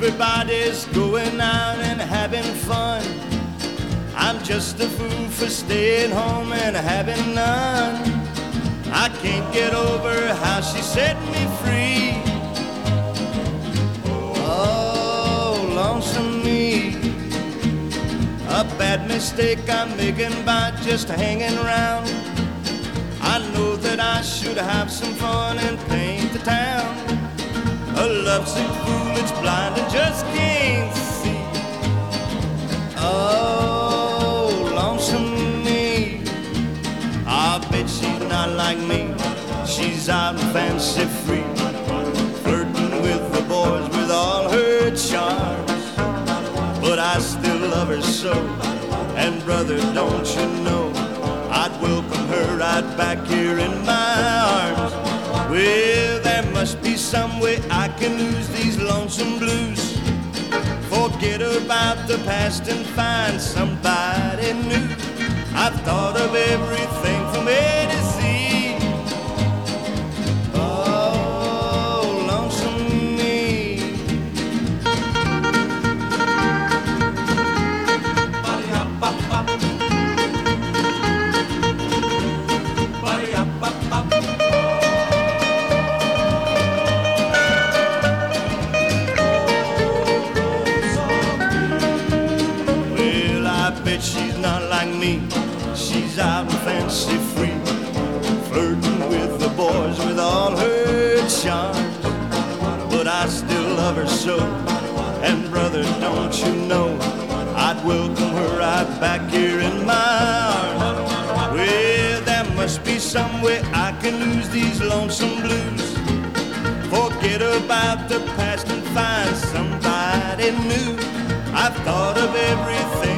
Everybody's going out and having fun. I'm just a fool for staying home and having none. I can't get over how she set me free. Oh, lonesome me. A bad mistake I'm making by just hanging around. I know that I should have some fun and paint the town. A lovesick fool that's blind and just can't see. Oh, lonesome me. I bet she's not like me. She's out and fancy free, flirting with the boys with all her charms. But I still love her so, and brother, don't you know, I'd welcome her right back here in my arms. Well, there must be some way I can lose these lonesome blues. Forget about the past and find somebody new. I've thought of everything from A to Z. Oh, lonesome me. Well, I bet she's not like me. She's out and fancy free, flirting with the boys with all her charms. But I still love her so, and brother, don't you know, I'd welcome her right back here in my arms. Well, there must be some way I can lose these lonesome blues. Forget about the past and find somebody new. I've thought of everything